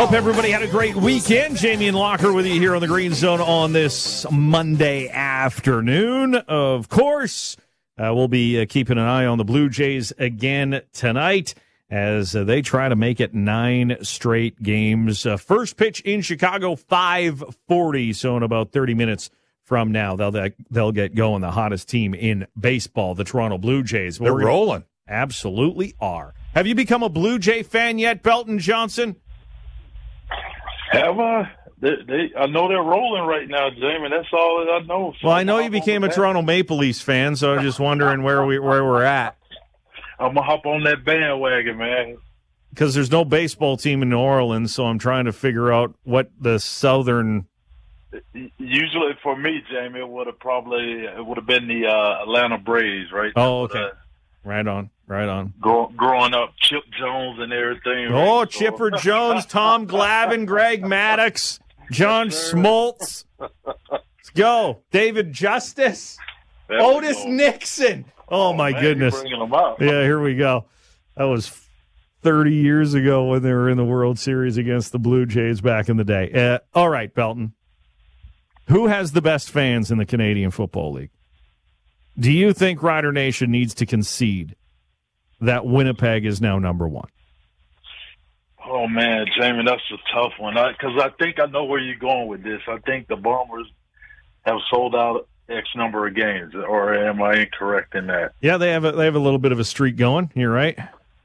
Hope everybody had a great weekend. Jamie and Locker with you here on the Green Zone on this Monday afternoon. Of course, we'll be keeping an eye on the Blue Jays again tonight as they try to make it 9 straight games. First pitch in Chicago, 5:40, so in about 30 minutes from now, they'll get going. The hottest team in baseball, the Toronto Blue Jays. They're rolling. Absolutely are. Have you become a Blue Jay fan yet, Belton Johnson? Have I? I know they're rolling right now, Jamie. That's all that I know. So well, I know you became a Toronto Maple Leafs fan, so I was just wondering where we're at. I'm going to hop on that bandwagon, man. Because there's no baseball team in New Orleans, so I'm trying to figure out what the southern... Usually for me, Jamie, it would have been the Atlanta Braves, right? Oh, okay. Right on. Growing up, Chip Jones and everything. Oh, right? Chipper Jones, Tom Glavine, Greg Maddux, John Smoltz. Let's go. David Justice, Otis Nixon. Oh, my goodness. Bringing them up. Yeah, here we go. That was 30 years ago when they were in the World Series against the Blue Jays back in the day. All right, Belton. Who has the best fans in the Canadian Football League? Do you think Rider Nation needs to concede that Winnipeg is now number one? Oh, man, Jamie, that's a tough one. Because I think I know where you're going with this. I think the Bombers have sold out X number of games, or am I incorrect in that? Yeah, they have a little bit of a streak going. You're right.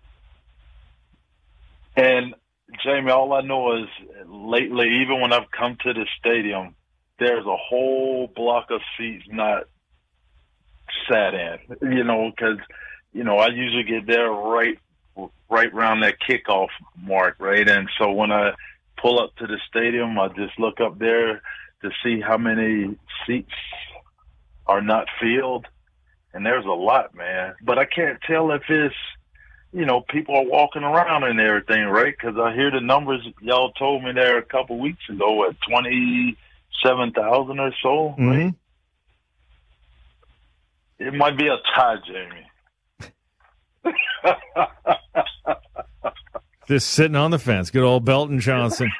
And, Jamie, all I know is lately, even when I've come to the stadium, there's a whole block of seats not sat in, because, I usually get there right around that kickoff mark, right? And so when I pull up to the stadium, I just look up there to see how many seats are not filled. And there's a lot, man. But I can't tell if it's, people are walking around and everything, right? Because I hear the numbers y'all told me there a couple weeks ago at 27,000 or so, right? Mm-hmm. It might be a tie, Jamie. Just sitting on the fence. Good old Belton Johnson.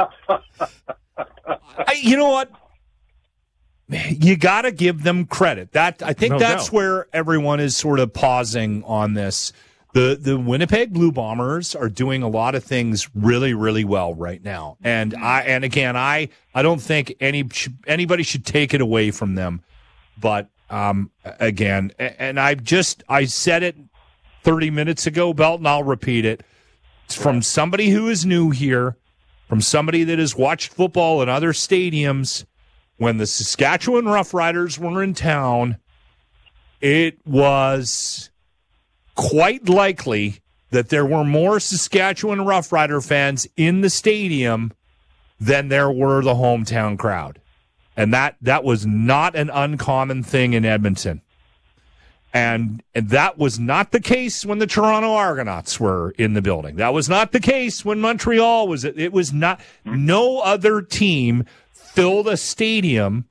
You know what? You got to give them credit. I think that's where everyone is sort of pausing on this. The Winnipeg Blue Bombers are doing a lot of things really, really well right now. And I don't think anybody should take it away from them. But again, and I said it 30 minutes ago, Belton, I'll repeat it. It's from somebody who is new here, from somebody that has watched football in other stadiums. When the Saskatchewan Roughriders were in town, it was quite likely that there were more Saskatchewan Roughrider fans in the stadium than there were the hometown crowd. And that was not an uncommon thing in Edmonton. And that was not the case when the Toronto Argonauts were in the building. That was not the case when Montreal was. It was not. No other team filled a stadium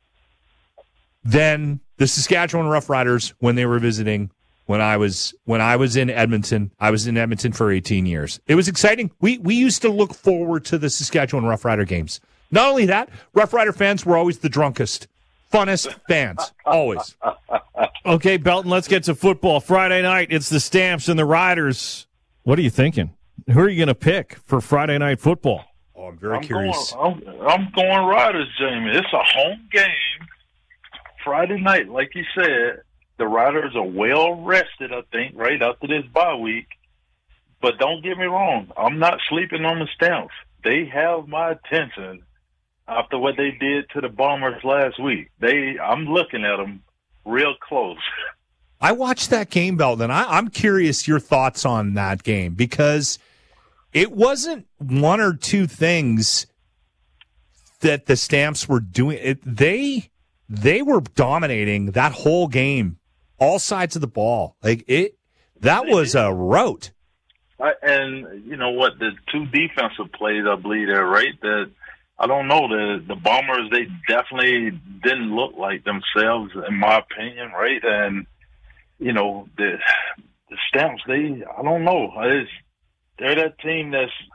than the Saskatchewan Roughriders when they were visiting. When I was in Edmonton, I was in Edmonton for 18 years. It was exciting. We used to look forward to the Saskatchewan Roughrider games. Not only that, Roughrider fans were always the drunkest, funnest fans, always. Okay, Belton, let's get to football. Friday night, it's the Stamps and the Riders. What are you thinking? Who are you going to pick for Friday night football? Oh, I'm very curious. I'm going Riders, Jamie. It's a home game. Friday night, like you said, the Riders are well rested, I think, right after this bye week. But don't get me wrong, I'm not sleeping on the Stamps. They have my attention after what they did to the Bombers last week. I'm looking at them real close. I watched that game, Belton. I'm curious your thoughts on that game because it wasn't one or two things that the Stamps were doing. They were dominating that whole game, all sides of the ball. That was a rout. And you know what? The two defensive plays, I believe, they're right. That I don't know. The Bombers, they definitely didn't look like themselves, in my opinion, right? And the Stamps, I don't know. They're that team that's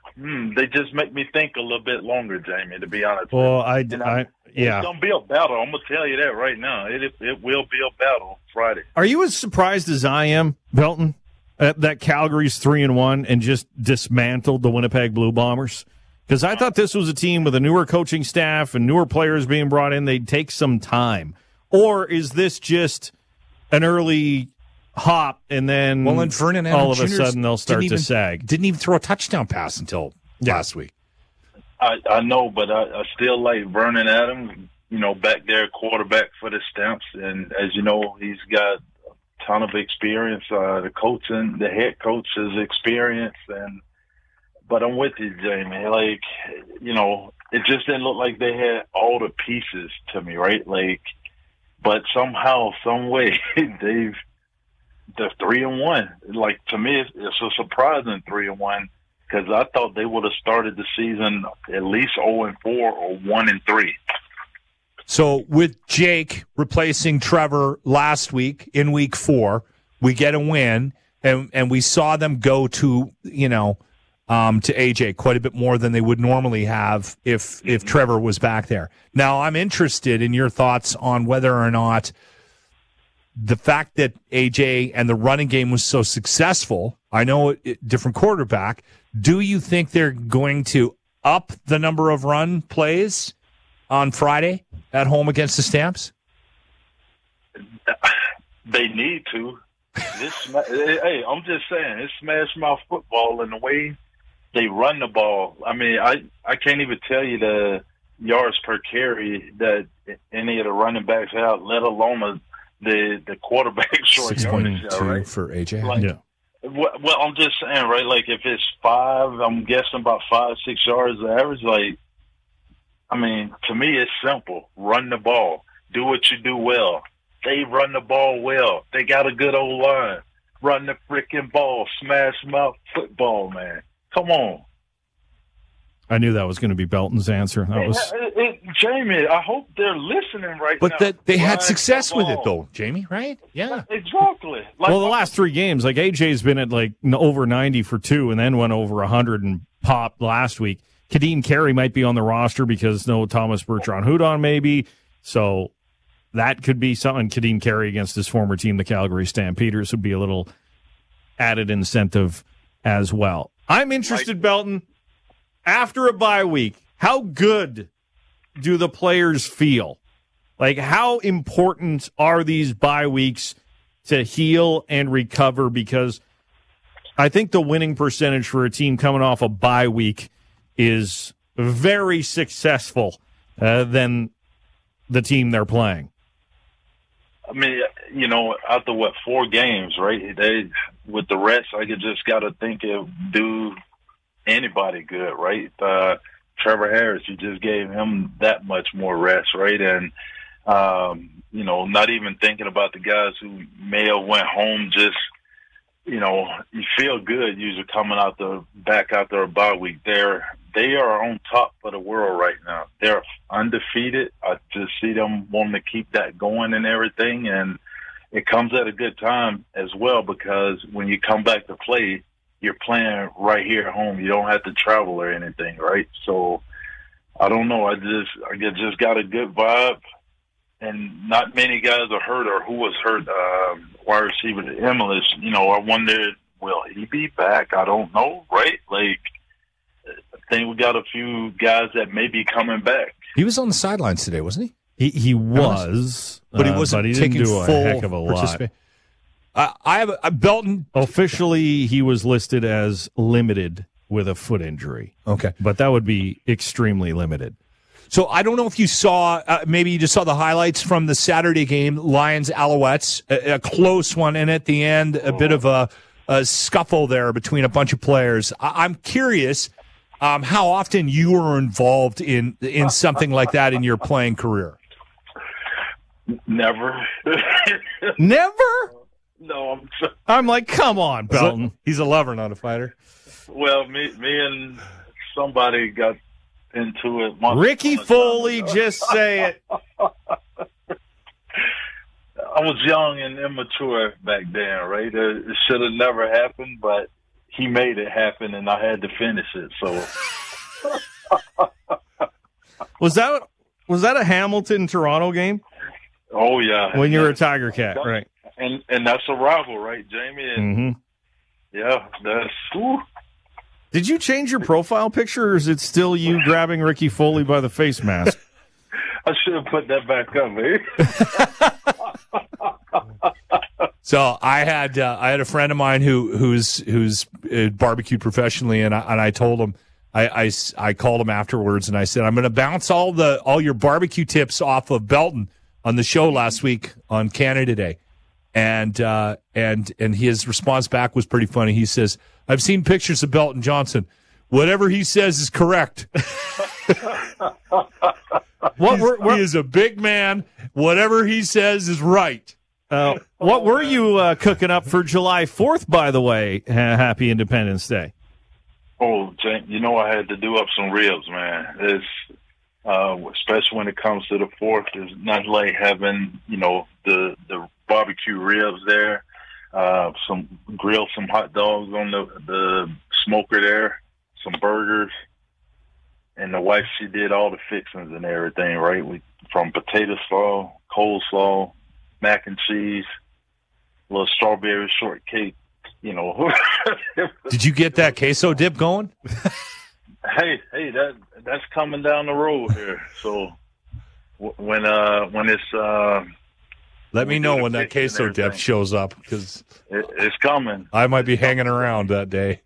they just make me think a little bit longer, Jamie, to be honest. Well, It's going to be a battle. I'm going to tell you that right now. It will be a battle Friday. Are you as surprised as I am, Belton, that Calgary's 3-1 and just dismantled the Winnipeg Blue Bombers? Because I thought this was a team with a newer coaching staff and newer players being brought in. They'd take some time. Or is this just an early hop and then Vernon all of Adams a sudden they'll start to sag? Didn't even throw a touchdown pass until last week. I know, but I still like Vernon Adams, back there, quarterback for the Stamps. And as you know, he's got a ton of experience. The head coach's experience. But I'm with you, Jamie. Like, it just didn't look like they had all the pieces to me, right? Like, but somehow, some way, they're 3-1. Like, to me, it's a surprising 3-1 because I thought they would have started the season at least 0-4 or 1-3. So with Jake replacing Trevor last week in week 4, we get a win, and we saw them go to AJ quite a bit more than they would normally have if Trevor was back there. Now, I'm interested in your thoughts on whether or not the fact that AJ and the running game was so successful, I know different quarterback, do you think they're going to up the number of run plays on Friday at home against the Stamps? They need to. Hey, I'm just saying, it's smash mouth football in the way they run the ball. I mean, I can't even tell you the yards per carry that any of the running backs have, let alone the quarterback short yardage. 6.2 right? for AJ. Like, Yeah. Well, I'm just saying, right? Like, if it's 5, I'm guessing about 5-6 yards the average. Like, I mean, to me, it's simple. Run the ball. Do what you do well. They run the ball well. They got a good old line. Run the freaking ball. Smash mouth football, man. Come on. I knew that was going to be Belton's answer. That was Jamie, I hope they're listening right now. But they had success with it, though, Jamie, right? Yeah. Exactly. Like, well, the last 3 games, like AJ's been at like over 90 for 2 and then went over 100 and popped last week. Kadeem Carey might be on the roster because no Thomas Bertrand-Hudon maybe. So that could be something. Kadeem Carey against his former team, the Calgary Stampeders, would be a little added incentive as well. I'm interested, Belton, after a bye week, how good do the players feel? Like, how important are these bye weeks to heal and recover? Because I think the winning percentage for a team coming off a bye week is very successful than the team they're playing. I mean, after 4 games, right? With the rest, I just got to think it do anybody good, right? Trevor Harris, you just gave him that much more rest, right? And, not even thinking about the guys who may have went home, just, you feel good usually coming back after a bye week. They are on top of the world right now. They're undefeated. I just see them wanting to keep that going and everything. And it comes at a good time as well because when you come back to play, you're playing right here at home. You don't have to travel or anything, right? So I don't know. I just got a good vibe, and not many guys are hurt or who was hurt. Wide receiver to Emilus, I wondered, will he be back? I don't know, right? Like, I think we got a few guys that may be coming back. He was on the sidelines today, wasn't he? He was, but he wasn't taking didn't do a full heck of a lot. I have a Belton. Officially, he was listed as limited with a foot injury. Okay. But that would be extremely limited. So I don't know if you saw, maybe you just saw the highlights from the Saturday game, Lions-Alouettes, a close one, and at the end, a bit of a scuffle there between a bunch of players. I'm curious how often you were involved in something like that in your playing career. Never. Never? No, I'm like, come on, Belton. He's a lover, not a fighter. Well, me and somebody got into it. Ricky Foley, just say it. I was young and immature back then, right? It should have never happened, but he made it happen, and I had to finish it. So was that a Hamilton-Toronto game? Oh yeah, when you were a Tiger Cat, right? And that's a rival, right, Jamie? And yeah, that's. Whew. Did you change your profile picture, or is it still you grabbing Ricky Foley by the face mask? I should have put that back up, man. So I had a friend of mine who's barbecued professionally, and I told him I called him afterwards and I said, I'm going to bounce all your barbecue tips off of Belton on the show last week on Canada Day, and his response back was pretty funny. He says, I've seen pictures of Belton Johnson. Whatever he says is correct. He is a big man. Whatever he says is right. What were you cooking up for July 4th, by the way? Happy Independence Day. Oh, Jane, I had to do up some ribs, man. It's especially when it comes to the 4th. There's nothing like having, the barbecue ribs there. Grill some hot dogs on the smoker there, some burgers. And the wife, she did all the fixings and everything, right? From potato slaw, coleslaw, mac and cheese, a little strawberry shortcake, Did you get that queso dip going? Hey, that's coming down the road here. So when it's let me know when that queso dip shows up, because it's coming. I might be hanging around that day.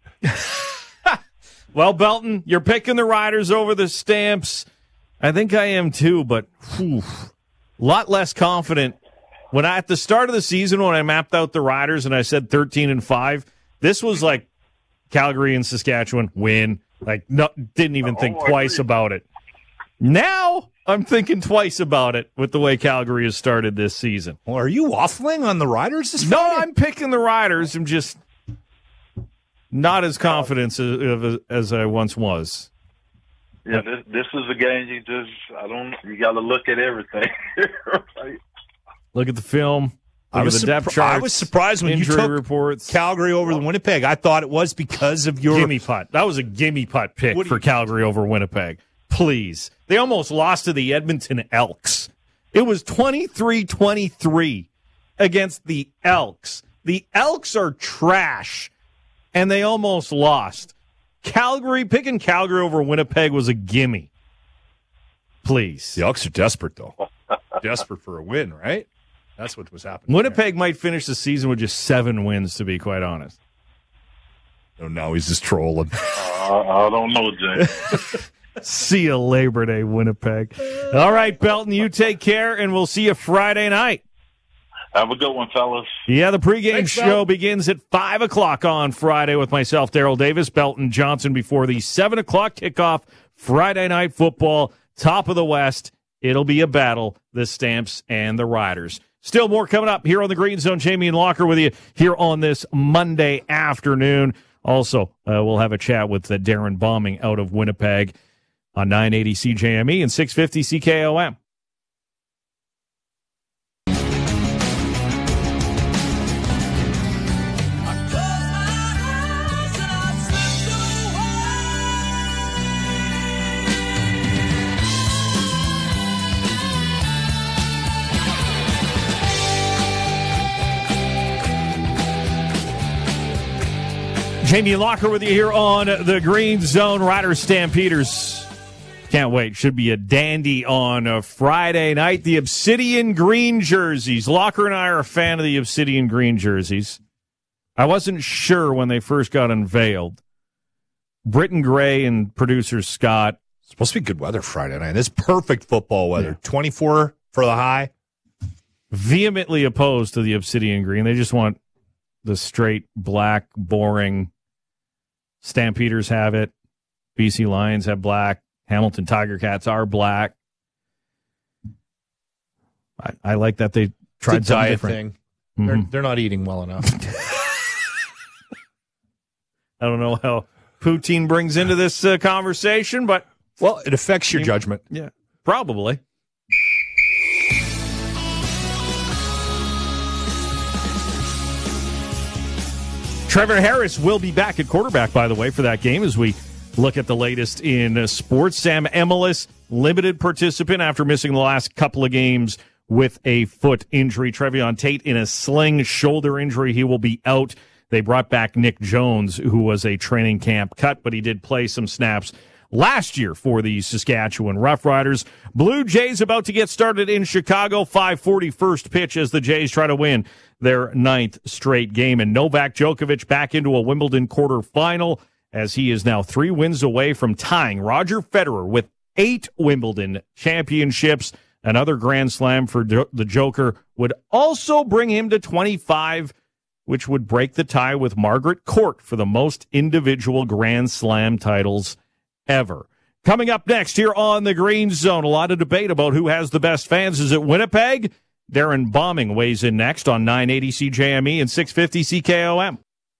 Well, Belton, you're picking the Riders over the Stamps. I think I am too, but a lot less confident. At the start of the season, when I mapped out the Riders and I said 13-5, this was like Calgary and Saskatchewan win. Didn't even think twice about it. Now I'm thinking twice about it with the way Calgary has started this season. Well, are you waffling on the Riders this Friday? No, I'm picking the Riders. I'm just not as confident as I once was. Yeah, this is a game you got to look at everything. Right? Look at the film. Look at the depth charts. I was surprised when you took reports. Calgary over the Winnipeg. I thought it was because of your gimme putt. That was a gimme putt pick for Calgary over Winnipeg. Please. They almost lost to the Edmonton Elks. It was 23-23 against the Elks. The Elks are trash, and they almost lost. Picking Calgary over Winnipeg was a gimme. Please. The Elks are desperate, though. Desperate for a win, right? That's what was happening. Winnipeg might finish the season with just 7 wins, to be quite honest. Oh, no, he's just trolling. I don't know, Jay. See you Labor Day, Winnipeg. All right, Belton, you take care, and we'll see you Friday night. Have a good one, fellas. Yeah, the pregame show begins at 5 o'clock on Friday with myself, Daryl Davis, Belton Johnson, before the 7 o'clock kickoff. Friday night football, top of the West. It'll be a battle, the Stamps and the Riders. Still more coming up here on the Green Zone. Jamie and Locker with you here on this Monday afternoon. Also, we'll have a chat with Darren Bombing out of Winnipeg on 980 CJME and 650 CKOM. Jamie Locker with you here on the Green Zone. Riders Stampeders. Can't wait. Should be a dandy on a Friday night. The Obsidian Green jerseys. Locker and I are a fan of the Obsidian Green jerseys. I wasn't sure when they first got unveiled. Britton Gray and producer Scott. It's supposed to be good weather Friday night. It's perfect football weather. Yeah. 24 for the high. Vehemently opposed to the Obsidian Green. They just want the straight, black, boring. Stampeders have it. BC Lions have black. Hamilton Tiger Cats are black. I like that they tried something different. Thing. Mm-hmm. They're not eating well enough. I don't know how poutine brings into this conversation, but... Well, it affects your judgment. Yeah, probably. Trevor Harris will be back at quarterback, by the way, for that game as we look at the latest in sports. Sam Emilus, limited participant after missing the last couple of games with a foot injury. Trevion Tate in a sling shoulder injury. He will be out. They brought back Nick Jones, who was a training camp cut, but he did play some snaps last year for the Saskatchewan Roughriders. Blue Jays about to get started in Chicago. 5:40 first pitch as the Jays try to win their 9th straight game. And Novak Djokovic back into a Wimbledon quarterfinal as he is now 3 wins away from tying Roger Federer with 8 Wimbledon championships. Another Grand Slam for the Joker would also bring him to 25, which would break the tie with Margaret Court for the most individual Grand Slam titles ever. Coming up next here on the Green Zone, a lot of debate about who has the best fans. Is it Winnipeg? Darren Bombing weighs in next on 980 CJME and 650 CKOM.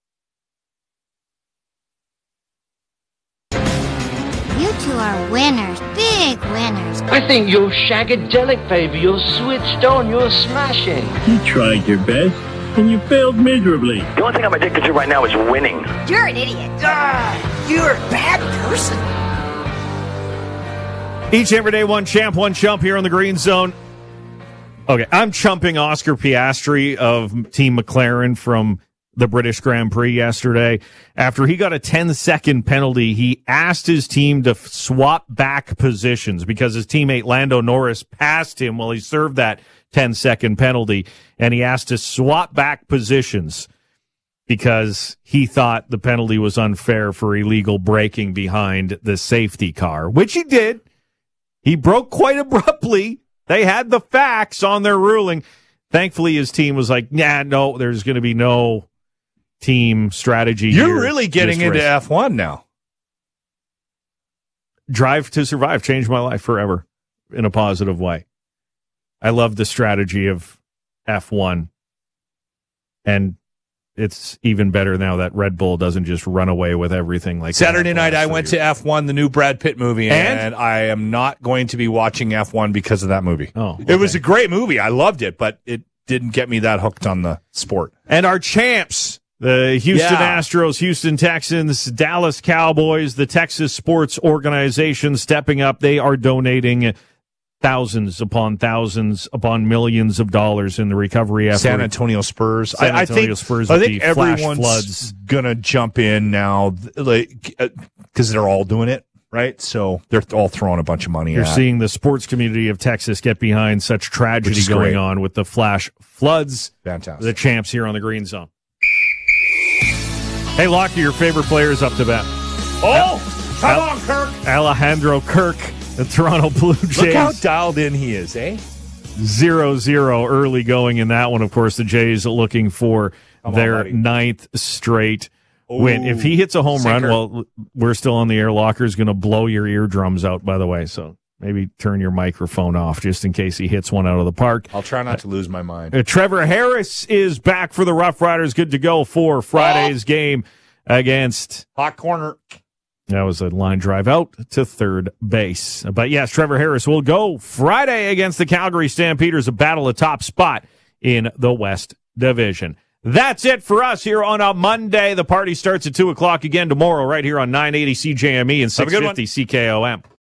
You two are winners, big winners. I think you're shagadelic, baby. You're switched on. You're smashing. You tried your best, and you failed miserably. The only thing I'm addicted to right now is winning. You're an idiot. You're a bad person. Each and every day, one champ, one chump here on the Green Zone. Okay, I'm chumping Oscar Piastri of Team McLaren from the British Grand Prix yesterday. After he got a 10-second penalty, he asked his team to swap back positions because his teammate Lando Norris passed him while he served that 10-second penalty, and he asked to swap back positions because he thought the penalty was unfair for illegal braking behind the safety car, which he did. He broke quite abruptly. They had the facts on their ruling. Thankfully, his team was like, no, there's going to be no team strategy. You're really getting into F1 now. Drive to Survive changed my life forever in a positive way. I love the strategy of F1. And it's even better now that Red Bull doesn't just run away with everything like Saturday night. I went to F1, the new Brad Pitt movie, and I am not going to be watching F1 because of that movie. Oh, okay. It was a great movie. I loved it, but it didn't get me that hooked on the sport. And our champs, the Houston Astros, Houston Texans, Dallas Cowboys, the Texas Sports Organization stepping up. They are donating thousands upon millions of dollars in the recovery effort. San Antonio Spurs. I think everyone's going to jump in now because they're all doing it, right? So they're all throwing a bunch of money You're seeing the sports community of Texas get behind such tragedy going on with the flash floods. Fantastic. The champs here on the Green Zone. Hey, Lockie, your favorite player is up to bat. Oh, come on, Kirk. Alejandro Kirk. The Toronto Blue Jays. Look how dialed in he is, eh? 0-0 early going in that one. Of course, the Jays looking for their 9th straight win. If he hits a home run, well, we're still on the air. Locker's going to blow your eardrums out, by the way. So maybe turn your microphone off just in case he hits one out of the park. I'll try not to lose my mind. Trevor Harris is back for the Rough Riders. Good to go for Friday's game against Hot Corner. That was a line drive out to third base. But yes, Trevor Harris will go Friday against the Calgary Stampeders, a battle of top spot in the West Division. That's it for us here on a Monday. The party starts at 2 o'clock again tomorrow right here on 980 CJME and 650 CKOM.